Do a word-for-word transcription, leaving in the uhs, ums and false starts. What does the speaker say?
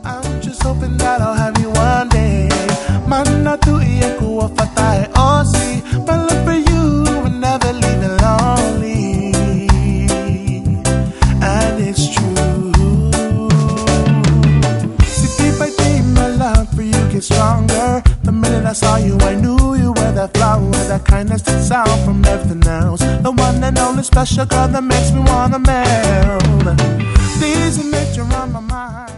I'm just hoping that I'll have you one day. Mana tu iya ku wafatai osi. My love for you will never leave it lonely. And it's true. See, day by day my love for you gets stronger. The minute I saw you I knew you were that flower, that kindness that sound from everything else. The one and only special girl that makes me wanna melt. These images are on my mind.